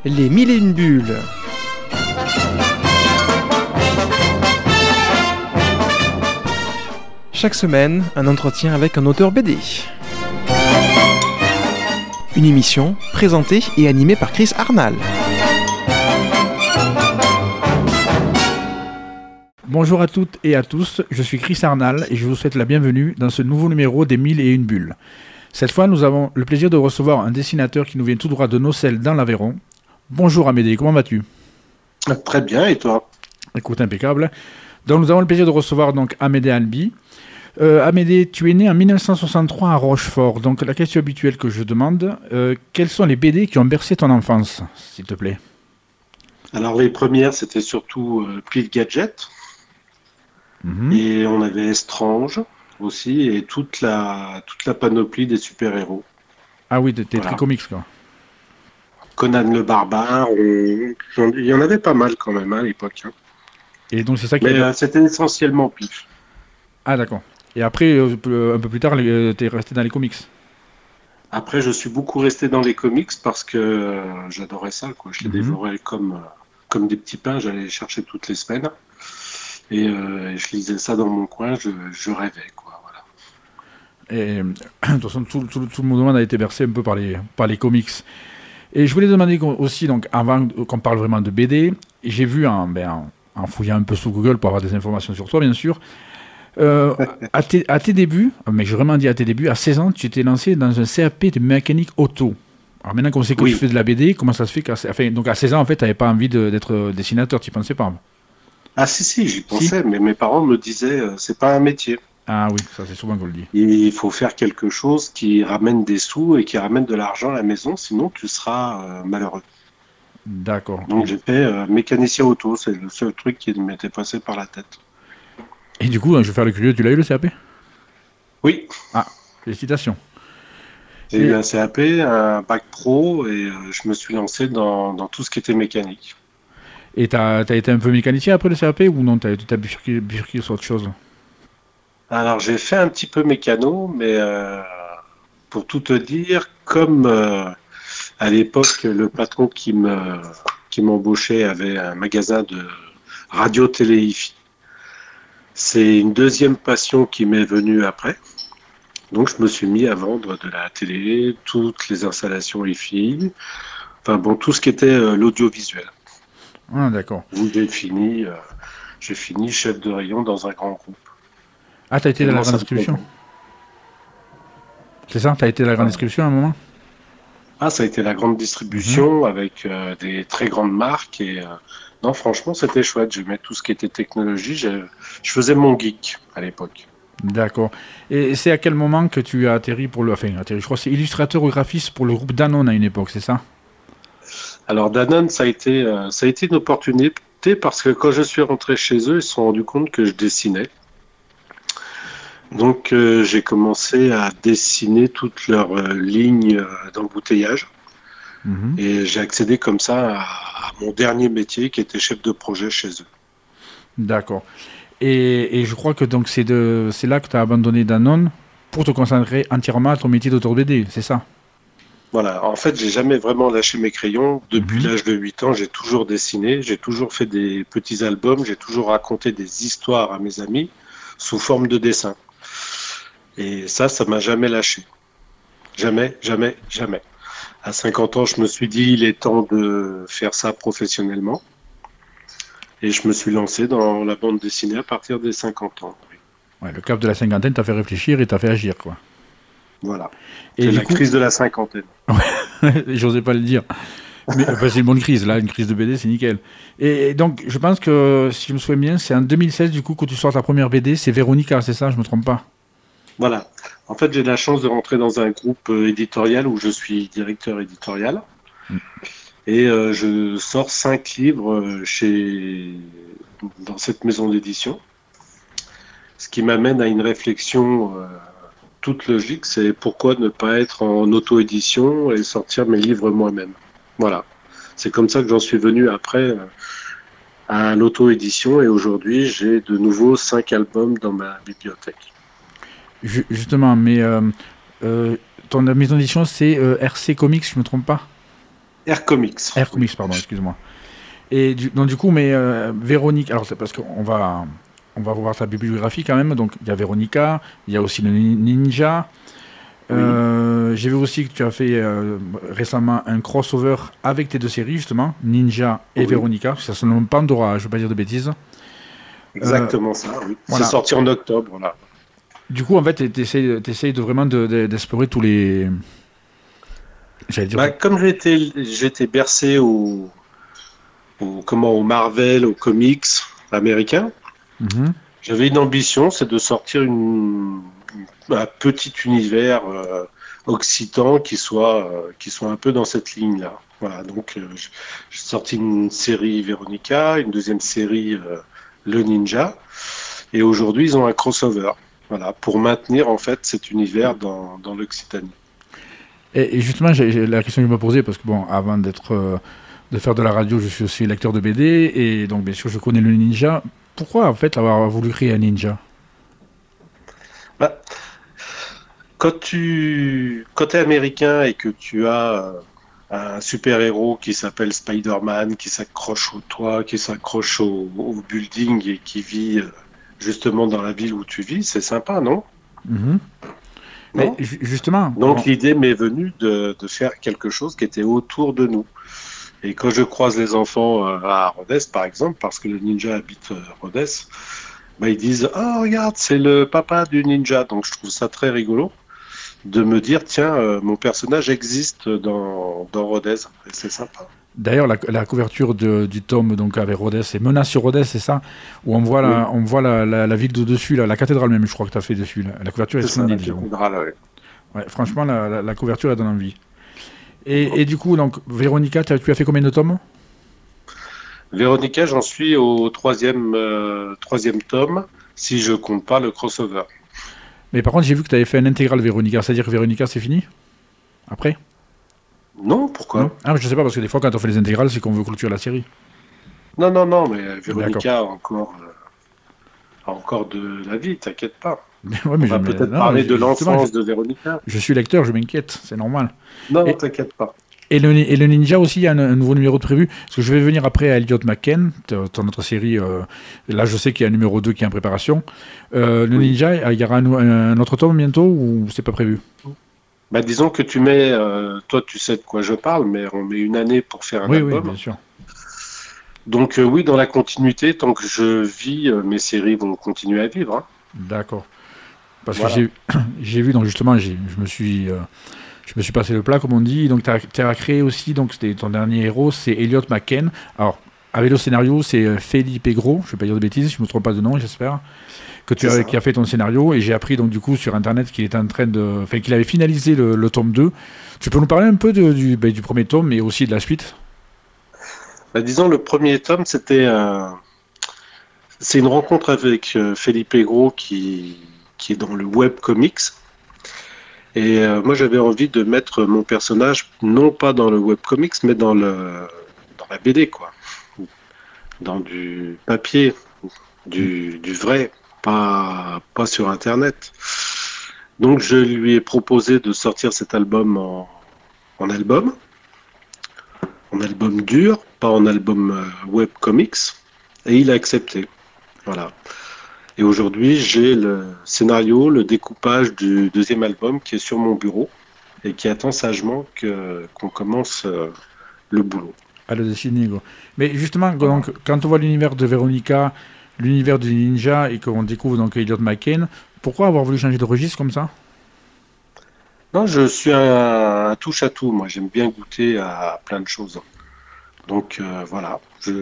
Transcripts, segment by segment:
Les mille et une bulles. Chaque semaine, un entretien avec un auteur BD. Une émission présentée et animée par Chris Arnal. Bonjour à toutes et à tous, je suis Chris Arnal et je vous souhaite la bienvenue dans ce nouveau numéro des Mille et une bulles. Cette fois, nous avons le plaisir de recevoir un dessinateur qui nous vient tout droit de Nocelles dans l'Aveyron. Bonjour Amédée, comment vas-tu ? Très bien, et toi ? Écoute, impeccable. Donc nous avons le plaisir de recevoir donc Amédée Albi. Amédée, tu es né en 1963 à Rochefort. Donc la question habituelle que je demande, quels sont les BD qui ont bercé ton enfance, s'il te plaît ? Alors les premières, c'était surtout Pile Gadget. Et on avait Estrange aussi, et toute la panoplie des super-héros. Ah oui, t'es très comics, quoi. Conan le Barbare, il y en avait pas mal quand même à l'époque. Hein. Et donc c'est ça qui. Mais c'était essentiellement Pif. Ah d'accord. Et après, un peu plus tard, t'es resté dans les comics. Après, je suis beaucoup resté dans les comics parce que j'adorais ça, quoi. Je les dévorais comme des petits pains, j'allais les chercher toutes les semaines. Et je lisais ça dans mon coin, je rêvais, quoi. Voilà. Et de toute façon, tout le monde a été bercé un peu par les comics. Et je voulais demander aussi, donc, avant qu'on parle vraiment de BD, j'ai vu en fouillant un peu sur Google pour avoir des informations sur toi, bien sûr, à tes débuts, mais j'ai vraiment dit à tes débuts, à 16 ans, tu t'es lancé dans un CAP de mécanique auto. Alors maintenant qu'on sait que tu fais de la BD, comment ça se fait donc à 16 ans, en fait, tu n'avais pas envie d'être dessinateur, tu n'y pensais pas ? Ah si, j'y pensais, mais mes parents me disaient, c'est pas un métier. Ah oui, ça c'est souvent qu'on le dit. Il faut faire quelque chose qui ramène des sous et qui ramène de l'argent à la maison, sinon tu seras malheureux. D'accord. Donc j'ai fait mécanicien auto, c'est le seul truc qui m'était passé par la tête. Et du coup, je vais faire le curieux, tu l'as eu le CAP ? Oui. Ah, félicitations. J'ai eu un CAP, un bac pro et je me suis lancé dans tout ce qui était mécanique. Et t'as été un peu mécanicien après le CAP ou non ? T'as bifurqué sur autre chose ? Alors j'ai fait un petit peu mécano, mais pour tout te dire, comme à l'époque le patron qui m'embauchait avait un magasin de radio-télé hi-fi, c'est une deuxième passion qui m'est venue après. Donc je me suis mis à vendre de la télé, toutes les installations hi-fi, enfin bon, tout ce qui était l'audiovisuel. Ah d'accord. J'ai fini chef de rayon dans un grand groupe. Ah, t'as été dans la grande distribution ? C'est ça ? T'as été dans la grande distribution à un moment ? Ah, ça a été la grande distribution avec des très grandes marques et non, franchement, c'était chouette. J'aimais tout ce qui était technologie. Je faisais mon geek à l'époque. D'accord. Et c'est à quel moment que tu as atterri je crois que c'est illustrateur ou graphiste pour le groupe Danone à une époque, c'est ça ? Alors Danone, ça a été une opportunité parce que quand je suis rentré chez eux, ils se sont rendus compte que je dessinais. Donc j'ai commencé à dessiner toutes leurs lignes d'embouteillage et j'ai accédé comme ça à mon dernier métier qui était chef de projet chez eux. D'accord. Et je crois que donc c'est là que tu as abandonné Danone pour te concentrer entièrement à ton métier d'auteur BD, c'est ça ? Voilà, en fait j'ai jamais vraiment lâché mes crayons. Depuis l'âge de 8 ans, j'ai toujours dessiné, j'ai toujours fait des petits albums, j'ai toujours raconté des histoires à mes amis sous forme de dessin. Et ça m'a jamais lâché. Jamais, jamais, jamais. À 50 ans, je me suis dit, il est temps de faire ça professionnellement. Et je me suis lancé dans la bande dessinée à partir des 50 ans. Oui. Ouais, le cap de la cinquantaine t'a fait réfléchir et t'a fait agir, quoi. Voilà. Et c'est la crise de la cinquantaine. J'osais pas le dire. Mais c'est une bonne crise, là, une crise de BD, c'est nickel. Et donc, je pense que, si je me souviens bien, c'est en 2016, du coup, que tu sors ta première BD, c'est Véronica, c'est ça, je me trompe pas ? Voilà. En fait, j'ai la chance de rentrer dans un groupe éditorial où je suis directeur éditorial. Et je sors 5 livres dans cette maison d'édition. Ce qui m'amène à une réflexion toute logique, c'est pourquoi ne pas être en auto-édition et sortir mes livres moi-même. Voilà. C'est comme ça que j'en suis venu après à l'auto-édition et aujourd'hui, j'ai de nouveau 5 albums dans ma bibliothèque. Justement, mais ton maison d'édition, c'est RC Comics, je ne me trompe pas ? Air Comics. Air Comics, pardon, excuse-moi. Et donc du coup, mais Véronique, alors c'est parce qu'on va voir sa bibliographie quand même. Donc il y a Véronica, il y a aussi le Ninja. Oui. J'ai vu aussi que tu as fait récemment un crossover avec tes deux séries, justement, Ninja et Oui. Véronica. Ça se nomme Pandora, je ne veux pas dire de bêtises. Exactement ça, oui. Voilà. C'est sorti en octobre, là. Du coup, en fait, tu essayes de vraiment d'explorer tous les... J'allais dire... Comme j'étais bercé au Marvel, aux comics américains, Mhm. j'avais une ambition, c'est de sortir un petit univers occitan qui soit un peu dans cette ligne-là. Voilà, donc j'ai sorti une série Veronica, une deuxième série Le Ninja, et aujourd'hui ils ont un crossover. Voilà, pour maintenir en fait cet univers dans l'Occitanie. Et justement, la question que je me posais, parce que bon, avant de faire de la radio, je suis aussi lecteur de BD, et donc bien sûr, je connais le ninja. Pourquoi en fait avoir voulu créer un ninja? Bah, quand t'es américain et que tu as un super-héros qui s'appelle Spider-Man, qui s'accroche au toit, qui s'accroche au building et qui vit justement dans la ville où tu vis, c'est sympa, non? Mhm. Mais Non? justement, Donc l'idée m'est venue de faire quelque chose qui était autour de nous. Et quand je croise les enfants à Rodez, par exemple, parce que le ninja habite Rodez, ils disent: «Oh, regarde, c'est le papa du ninja». Donc je trouve ça très rigolo de me dire: tiens, mon personnage existe dans Rodez. Et c'est sympa. d'ailleurs, la couverture du tome donc avec Rhodes, c'est Menace sur Rhodes, c'est ça? Où on voit, Oui, on voit la ville de dessus, la cathédrale même, je crois que tu as fait dessus. La couverture est c'est ça, la splendide, j'avoue. cathédrale. Ouais. Ouais, franchement, la couverture, elle donne envie. Et du coup, donc, Véronica, tu as fait combien de tomes? Véronica, j'en suis au troisième tome, si je compte pas le crossover. Mais par contre, j'ai vu que tu avais fait un intégral Véronica, c'est-à-dire que Véronica, c'est fini? Après? Non, Non? pourquoi? Ah, je sais pas, parce que des fois, quand on fait les intégrales, c'est qu'on veut clôturer la série. Non, non, non, mais D'accord. Véronica a encore de la vie, t'inquiète pas. Ouais, On mais va peut-être non, parler de justement, l'enfance de Véronica. je suis lecteur, je m'inquiète, c'est normal. Non, Et, t'inquiète pas. et le Ninja aussi, il y a un nouveau numéro de prévu. Parce que je vais venir après à Elliot McKen, ton autre série. Là, je sais qu'il y a un numéro 2 qui est en préparation. Le Oui. Ninja, il y aura un autre tome bientôt ou c'est pas prévu? Disons que tu mets, toi tu sais de quoi je parle, mais on met une année pour faire un Oui, oui, album. bien sûr. Donc oui, dans la continuité, tant que je vis, mes séries vont continuer à vivre, hein. D'accord. Parce que Voilà. j'ai vu, donc justement, je me suis passé le plat, comme on dit. Donc, tu as créé aussi, donc c'était ton dernier héros, c'est Elliot McKen. Alors, avec le scénario, c'est Felipe Gros, je ne vais pas dire de bêtises, je ne me trompe pas de nom, j'espère, C'est ça. qui a fait ton scénario. Et j'ai appris, donc, du coup, sur Internet qu'il était en train de. Enfin, qu'il avait finalisé le tome 2. Tu peux nous parler un peu du premier tome, mais aussi de la suite? Disons, le premier tome, c'est une rencontre avec Felipe Gros qui est dans le web comics. Et moi, j'avais envie de mettre mon personnage non pas dans le web comics, mais dans la BD, quoi. Dans du papier, du vrai, pas sur Internet. Donc, je lui ai proposé de sortir cet album en album, en album dur, pas en album web comics, et il a accepté. Voilà. Et aujourd'hui, j'ai le scénario, le découpage du deuxième album qui est sur mon bureau et qui attend sagement qu'on commence le boulot. À le dessiner, quoi. Mais justement, Voilà. donc, quand on voit l'univers de Veronica, l'univers du ninja, et qu'on découvre donc Elliot McKen, pourquoi avoir voulu changer de registre comme ça? Non, je suis un touche-à-tout. Moi, j'aime bien goûter à plein de choses. Donc voilà,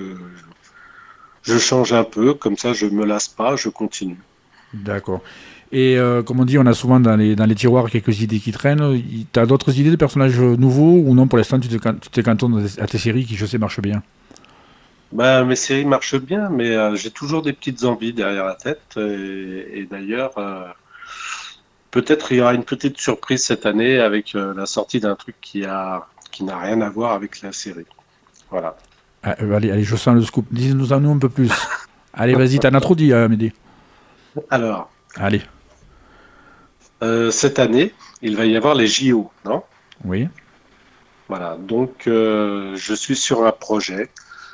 je change un peu, comme ça je me lasse pas, je continue. D'accord. Et comme on dit, on a souvent dans les tiroirs quelques idées qui traînent. T'as d'autres idées de personnages nouveaux ou non? Pour l'instant, tu te cantonnes à tes séries qui, je sais, marchent bien. Mes séries marchent bien, mais j'ai toujours des petites envies derrière la tête. Et d'ailleurs, peut-être il y aura une petite surprise cette année avec la sortie d'un truc qui n'a rien à voir avec la série. Voilà. Ah, allez, allez, je sens le scoop. Dis-nous en nous un peu plus. Allez, vas-y, t'en as trop dit, Amédée. Alors, Allez. cette année, il va y avoir les JO, non? Oui. Voilà, donc je suis sur un projet,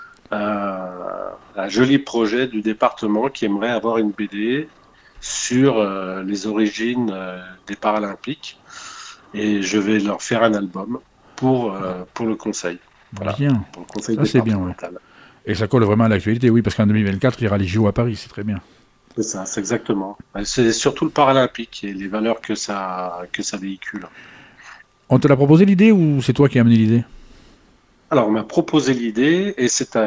un joli projet du département qui aimerait avoir une BD sur les origines des Paralympiques et je vais leur faire un album pour le conseil. Voilà, Bien, pour le conseil ça c'est bien, ouais. départemental. Et ça colle vraiment à l'actualité, oui, parce qu'en 2024, il y aura les JO à Paris, c'est très bien. C'est ça, c'est exactement. C'est surtout le paralympique et les valeurs que ça véhicule. On te l'a proposé l'idée ou c'est toi qui as amené l'idée? Alors, on m'a proposé l'idée et c'est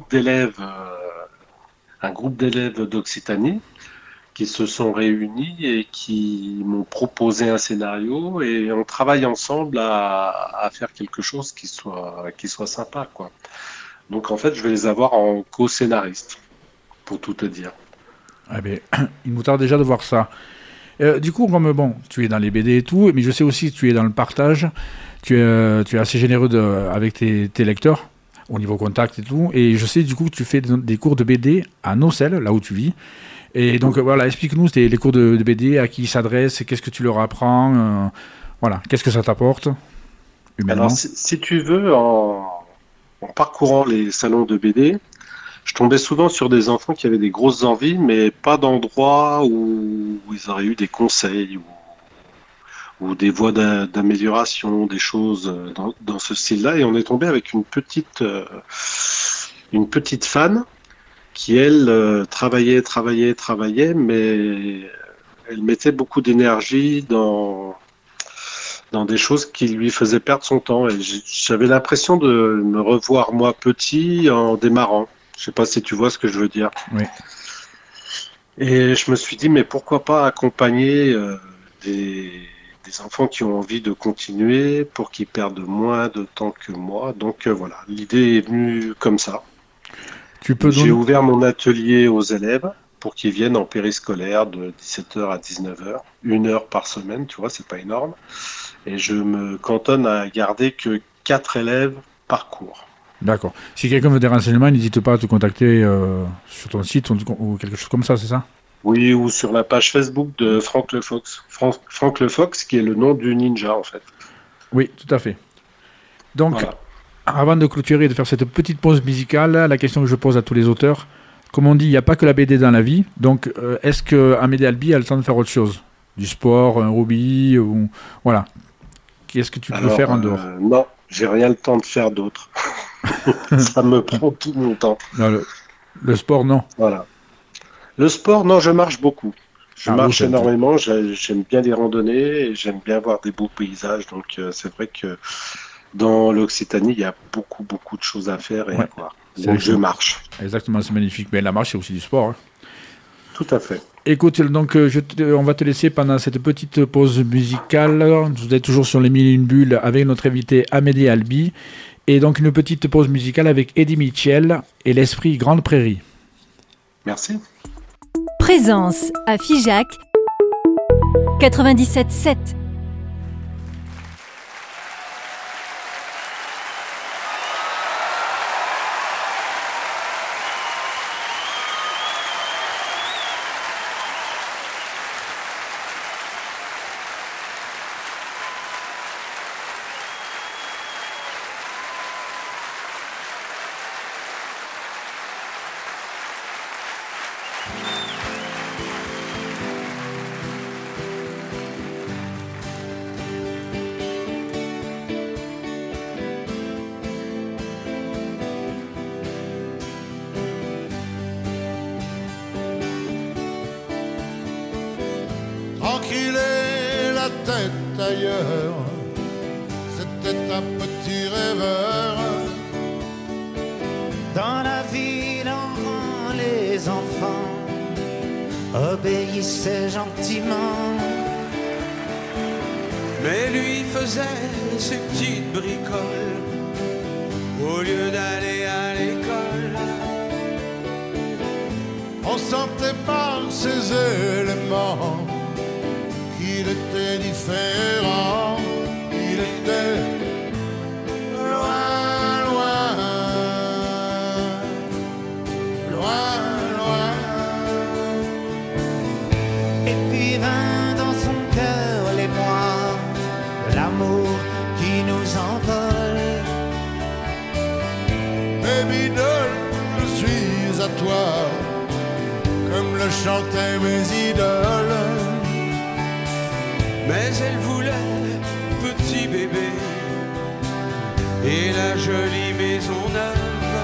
un groupe d'élèves d'Occitanie qui se sont réunis et qui m'ont proposé un scénario et on travaille ensemble à faire quelque chose qui soit sympa, quoi. Donc, en fait, je vais les avoir en co-scénariste, pour tout te dire. Ah ben, il nous tarde déjà de voir ça. Du coup, comme bon, tu es dans les BD et tout, mais je sais aussi que tu es dans le partage, tu es assez généreux avec tes lecteurs, au niveau contact et tout, et je sais du coup que tu fais des cours de BD à Nocelles, là où tu vis. Et donc voilà, explique-nous les cours de BD, à qui ils s'adressent, qu'est-ce que tu leur apprends, voilà, qu'est-ce que ça t'apporte, humainement. Alors, si tu veux, en parcourant les salons de BD, je tombais souvent sur des enfants qui avaient des grosses envies, mais pas d'endroit où ils auraient eu des conseils ou des voies d'amélioration, des choses dans ce style-là. Et on est tombé avec une petite fan qui, elle, travaillait, mais elle mettait beaucoup d'énergie dans des choses qui lui faisaient perdre son temps. Et j'avais l'impression de me revoir moi petit en démarrant. Je sais pas si tu vois ce que je veux dire. Oui. Et je me suis dit, mais pourquoi pas accompagner des enfants qui ont envie de continuer pour qu'ils perdent moins de temps que moi. Donc voilà, l'idée est venue comme ça. J'ai ouvert mon atelier aux élèves pour qu'ils viennent en périscolaire de 17h à 19h, 1 heure par semaine, tu vois, c'est pas énorme. Et je me cantonne à garder que 4 élèves par cours. D'accord. Si quelqu'un veut des renseignements, n'hésite pas à te contacter sur ton site ou quelque chose comme ça, c'est ça? Oui, ou sur la page Facebook de Franck Le Fox. Franck Le Fox, qui est le nom du ninja, en fait. Oui, tout à fait. Donc, voilà. Avant de clôturer et de faire cette petite pause musicale, la question que je pose à tous les auteurs, comme on dit, il n'y a pas que la BD dans la vie. Donc, est-ce qu'Amédée Albi a le temps de faire autre chose? Du sport, un hobby ou... Voilà. Qu'est-ce que tu peux faire en dehors? Non, j'ai rien le temps de faire d'autre. Ça me prend tout mon temps. Non, le sport, non. Voilà. Le sport, non, je marche beaucoup. Je marche énormément, j'aime bien les randonnées et j'aime bien voir des beaux paysages. Donc, c'est vrai que dans l'Occitanie, il y a beaucoup, beaucoup de choses à faire et à voir. Donc, je marche. Exactement, c'est magnifique. Mais la marche, c'est aussi du sport. Hein. Tout à fait. Écoute, donc, on va te laisser pendant cette petite pause musicale. Vous êtes toujours sur les Mille et une bulles avec notre invité Amédée Albi. Et donc, une petite pause musicale avec Eddie Mitchell et l'esprit Grande Prairie. Merci. Présence à Figeac 97.7. Tranquille et la tête ailleurs, c'était un petit rêveur. Dans la ville, on rend les enfants obéissaient gentiment. Mais lui faisait ses petites bricoles au lieu d'aller à l'école. On sentait par ses éléments qu'il était différent, il était loin, loin, loin, loin. Et puis vint dans son cœur l'émoi de l'amour qui nous envole. toi, comme le chantaient mes idoles. Mais elle voulait petit bébé et la jolie maison neuve.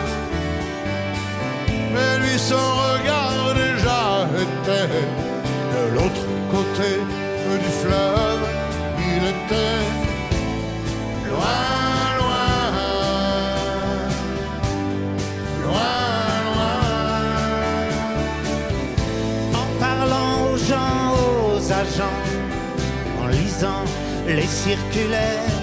Mais lui, son regard déjà était de l'autre côté du fleuve. Il était loin, loin, loin, loin. En parlant aux gens, aux agents, en lisant les circulaires,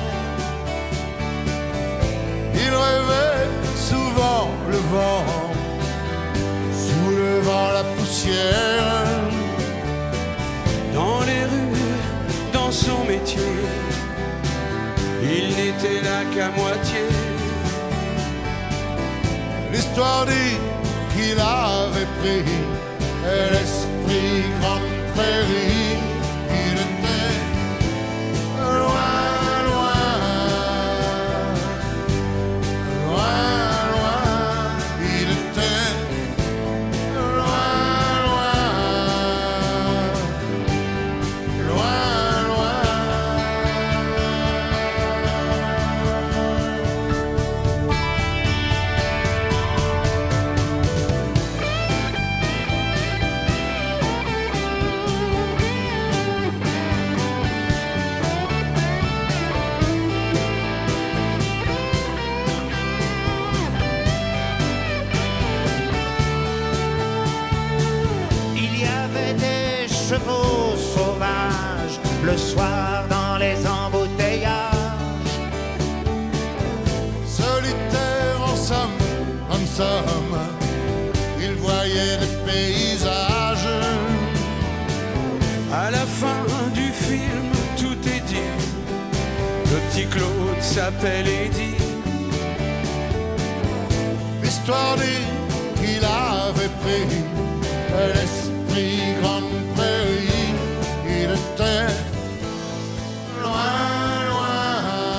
Il rêvait souvent le vent, soulevant la poussière. Dans les rues, dans son métier, il n'était là qu'à moitié. L'histoire dit qu'il avait pris l'esprit grande prairie. Il était loin, loin, loin, loin. Il était loin, loin, loin, loin. il y avait des chevaux sauvages le soir dans les embouteillages. Solitaire en somme, il voyait des paysages. À la fin du film, tout est dit. Le petit Claude s'appelle Eddie. L'histoire dit qu'il avait pris l'esprit grande prairie. Il était loin, loin,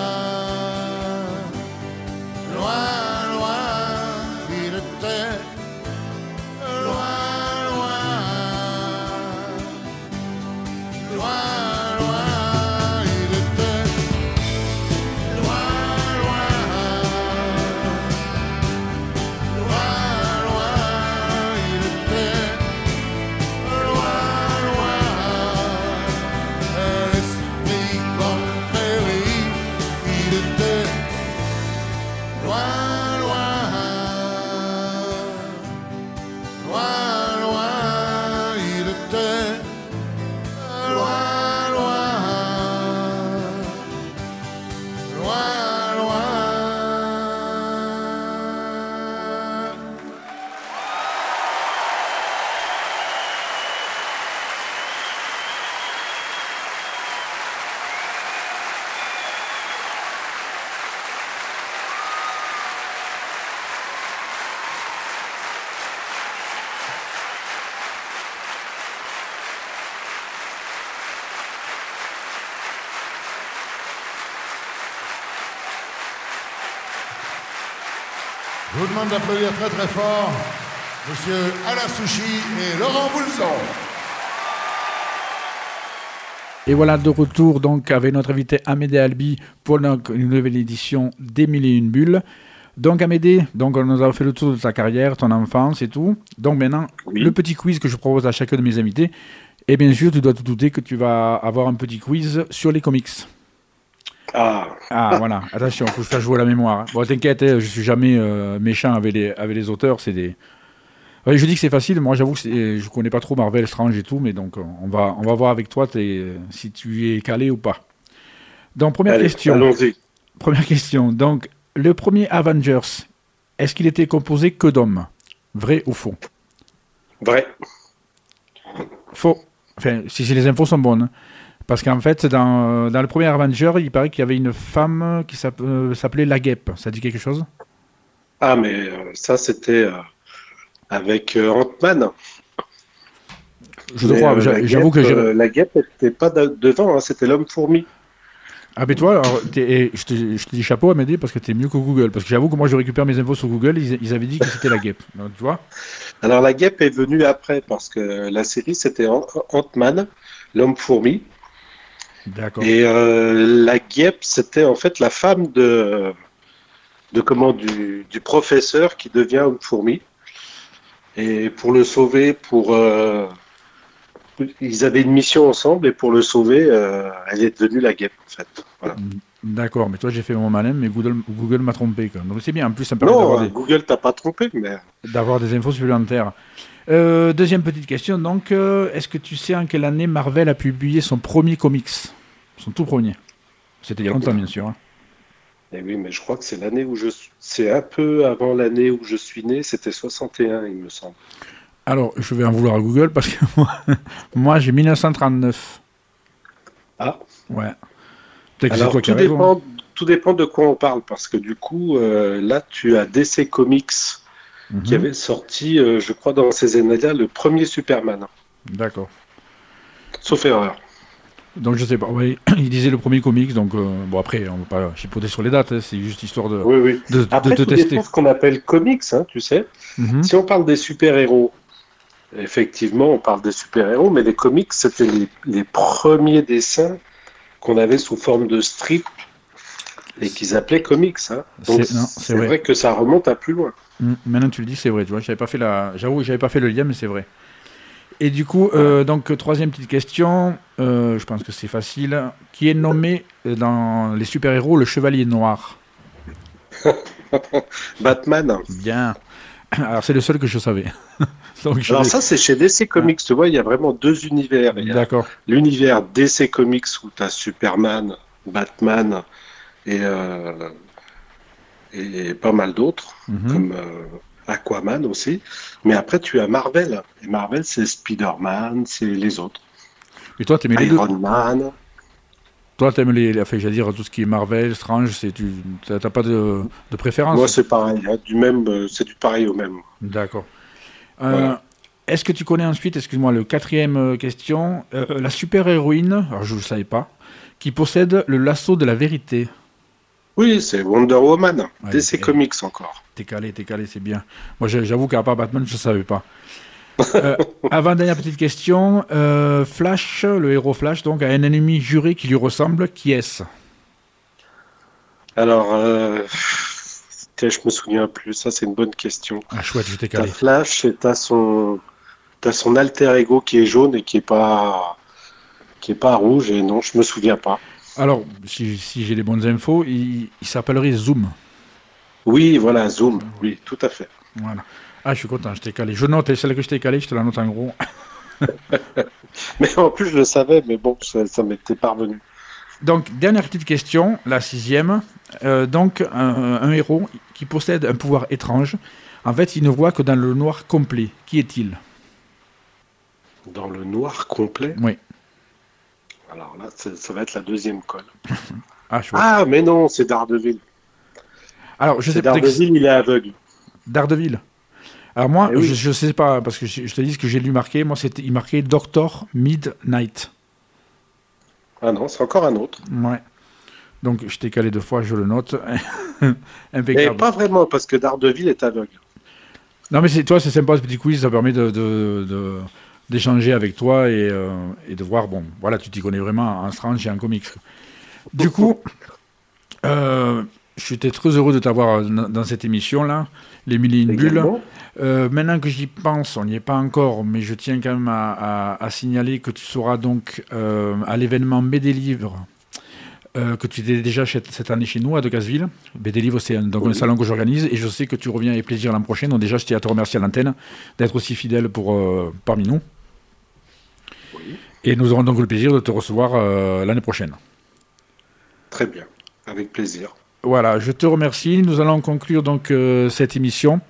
loin, loin. Il était loin, loin, loin, loin. Il était loin, loin, loin, loin. Il était loin, loin. L'esprit comme prairie. Il était loin, loin, loin, loin. Il était loin, loin, loin, loin. Je vous demande d'applaudir très très fort Monsieur Alain Souchy et Laurent Boulzon. Et voilà, de retour donc avec notre invité Amédée Albi pour une nouvelle édition des 1001 bulles. Donc Amédée, donc on nous a fait le tour de ta carrière, ton enfance et tout. Donc maintenant, Oui. le petit quiz que je propose à chacun de mes invités. Et bien sûr, tu dois te douter que tu vas avoir un petit quiz sur les comics. Ah, Voilà, attention, il faut se faire jouer à la mémoire. Bon, t'inquiète, je suis jamais méchant avec les auteurs, c'est des... Ouais, je dis que c'est facile, moi j'avoue que je connais pas trop Marvel, Strange et tout, mais donc on va voir avec toi si tu es calé ou pas. Donc première allez, question. allons-y. Première question. Donc le premier Avengers, est-ce qu'il était composé que d'hommes? Vrai ou faux? Vrai. Faux. Enfin, si les infos sont bonnes. Parce qu'en fait, dans le premier Avenger, il paraît qu'il y avait une femme qui s'appelait La Guêpe. Ça dit quelque chose? Ah, mais ça, c'était avec Ant-Man. Je te crois, j'avoue que j'ai... La guêpe n'était pas devant, hein, c'était l'homme fourmi. Ah ben toi, alors, je te dis chapeau Amédée parce que t'es mieux que Google. Parce que j'avoue que moi je récupère mes infos sur Google, ils avaient dit que c'était la guêpe. Donc, tu vois. Alors la guêpe est venue après parce que la série c'était Ant-Man, l'homme-fourmi. D'accord. Et la guêpe c'était en fait la femme du professeur qui devient homme-fourmi. Et pour le sauver, ils avaient une mission ensemble et pour le sauver, elle est devenue la guêpe en fait. Voilà. D'accord, mais toi j'ai fait mon malin, mais Google m'a trompé. Quand même. Donc c'est bien, en plus ça me permet Non, Google t'a pas trompé, mais... d'avoir des infos supplémentaires. Deuxième petite question, donc est-ce que tu sais en quelle année Marvel a publié son premier comics? Son tout premier. C'était il y a longtemps bien sûr. Hein. Eh oui, mais je crois que c'est l'année où c'est un peu avant l'année où je suis né, c'était 61, il me semble. Alors, je vais en vouloir à Google parce que moi j'ai 1939. Ah. Ouais. Peut-être que Alors, c'est toi qui as raison. tout dépend de quoi on parle, parce que du coup, là, tu as DC Comics qui avait sorti, je crois, dans ces années-là, le premier Superman. D'accord. Sauf erreur. Donc je sais pas, oui, il disait le premier comics, donc bon après on va pas chipoter sur les dates, hein, c'est juste histoire de, Oui. Après, te tout tester. dépend ce qu'on appelle comics, hein, tu sais. Si on parle des super-héros, effectivement, on parle des super-héros, mais les comics, c'était les premiers dessins qu'on avait sous forme de strip et qu'ils appelaient comics. Hein. Donc c'est vrai que ça remonte à plus loin. Maintenant tu le dis, c'est vrai, tu vois, j'avoue, j'avais pas fait le lien, mais c'est vrai. Et du coup, donc troisième petite question, je pense que c'est facile. Qui est nommé dans les super-héros le Chevalier Noir? Batman. Bien. Alors c'est le seul que je savais. Donc, alors ça c'est chez DC Comics, tu vois, il y a vraiment deux univers. D'accord. L'univers DC Comics où tu as Superman, Batman et pas mal d'autres, comme... Aquaman aussi, mais après tu as Marvel, et Marvel c'est Spider-Man, c'est les autres. Et toi t'aimes les deux? Iron Man. Toi t'aimes j'allais dire tout ce qui est Marvel, Strange, t'as pas de préférence? Moi c'est pareil, hein, c'est du pareil au même. D'accord. Voilà. Est-ce que tu connais ensuite, excuse-moi, le quatrième question, la super-héroïne, alors je ne le savais pas, qui possède le lasso de la vérité? Oui, c'est Wonder Woman, ouais, DC Comics encore. T'es calé, c'est bien. Moi, j'avoue qu'à part Batman, je ne savais pas. Avant-dernière petite question. Flash, le héros Flash, donc, a un ennemi juré qui lui ressemble. Qui est-ce? Alors, je me souviens plus. Ça, c'est une bonne question. Ah, chouette, je t'ai calé. T'as Flash et t'as son alter ego qui est jaune et qui est pas rouge. Et non, je me souviens pas. Alors, si j'ai les bonnes infos, il s'appellerait Zoom. Oui, voilà, Zoom. Oui, tout à fait. Voilà. Ah, je suis content, je t'ai calé. Je note, celle que je t'ai calée, je te la note en gros. Mais en plus, je le savais, mais bon, ça m'était parvenu. Donc, dernière petite question, la 6e. Donc, un héros qui possède un pouvoir étrange. En fait, il ne voit que dans le noir complet. Qui est-il? Dans le noir complet? Oui. Alors là, ça va être la deuxième colle. Ah, mais non, c'est Daredevil. Alors, je sais pas. Daredevil, il est aveugle. Daredevil. Alors moi, oui. je sais pas, parce que je te dis ce que j'ai lu marqué. Moi, il marquait Dr. Midnight. Ah non, c'est encore un autre. Ouais. Donc, je t'ai calé 2 fois, je le note. Impeccable. Mais pas vraiment, parce que Daredevil est aveugle. Non, mais toi, c'est sympa ce petit quiz, ça permet d'échanger avec toi et de voir, bon, voilà, tu t'y connais vraiment en Strange et en comics. Du coup, je suis très heureux de t'avoir dans cette émission-là, les Mille et une bulles. Maintenant que j'y pense, on n'y est pas encore, mais je tiens quand même à signaler que tu seras donc à l'événement BD Livre, que tu étais déjà cette année chez nous, à Decazeville. BD Livre, c'est un salon que j'organise, et je sais que tu reviens avec plaisir l'an prochain, donc déjà, je tiens à te remercier à l'antenne d'être aussi fidèle parmi nous. Oui. Et nous aurons donc le plaisir de te recevoir l'année prochaine. Très bien, avec plaisir. Voilà, je te remercie. Nous allons conclure donc cette émission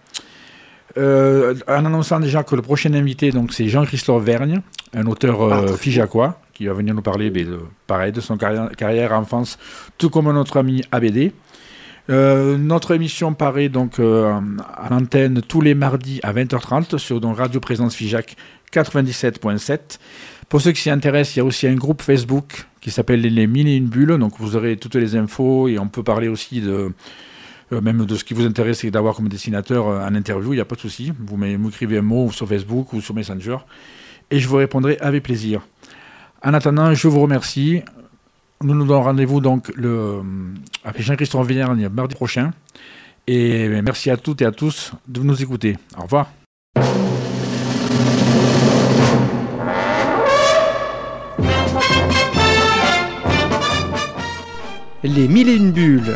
en annonçant déjà que le prochain invité, donc, c'est Jean-Christophe Vergne, un auteur figeacois, qui va venir nous parler pareil, de son carrière en France, tout comme notre ami ABD. Notre émission paraît donc à l'antenne tous les mardis à 20h30 sur donc, Radio Présence Figeac 97.7. Pour ceux qui s'y intéressent, il y a aussi un groupe Facebook qui s'appelle Les 1001 bulles. Donc vous aurez toutes les infos et on peut parler aussi de même de ce qui vous intéresse et d'avoir comme dessinateur en interview, il n'y a pas de souci. Vous m'écrivez un mot sur Facebook ou sur Messenger et je vous répondrai avec plaisir. En attendant, je vous remercie. Nous nous donnons rendez-vous donc avec Jean-Christophe Vignargne mardi prochain. Et merci à toutes et à tous de nous écouter. Au revoir. Les 1001 bulles.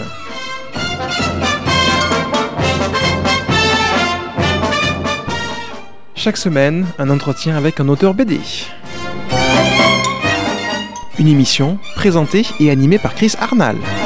Chaque semaine, un entretien avec un auteur BD. Une émission présentée et animée par Chris Arnal.